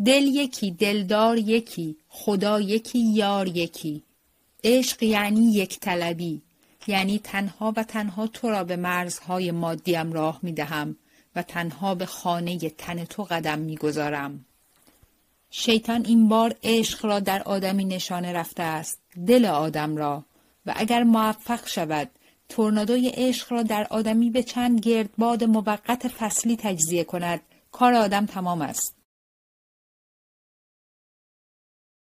دل یکی، دلدار یکی، خدا یکی، یار یکی. عشق یعنی یک طلبی، یعنی تنها و تنها تو را به مرزهای مادیم راه می دهم و تنها به خانه تن تو قدم می گذارم. شیطان این بار عشق را در آدمی نشانه رفته است، دل آدم را، و اگر موفق شود تورنادوی عشق را در آدمی به چند گردباد موقت فصلی تجزیه کند، کار آدم تمام است.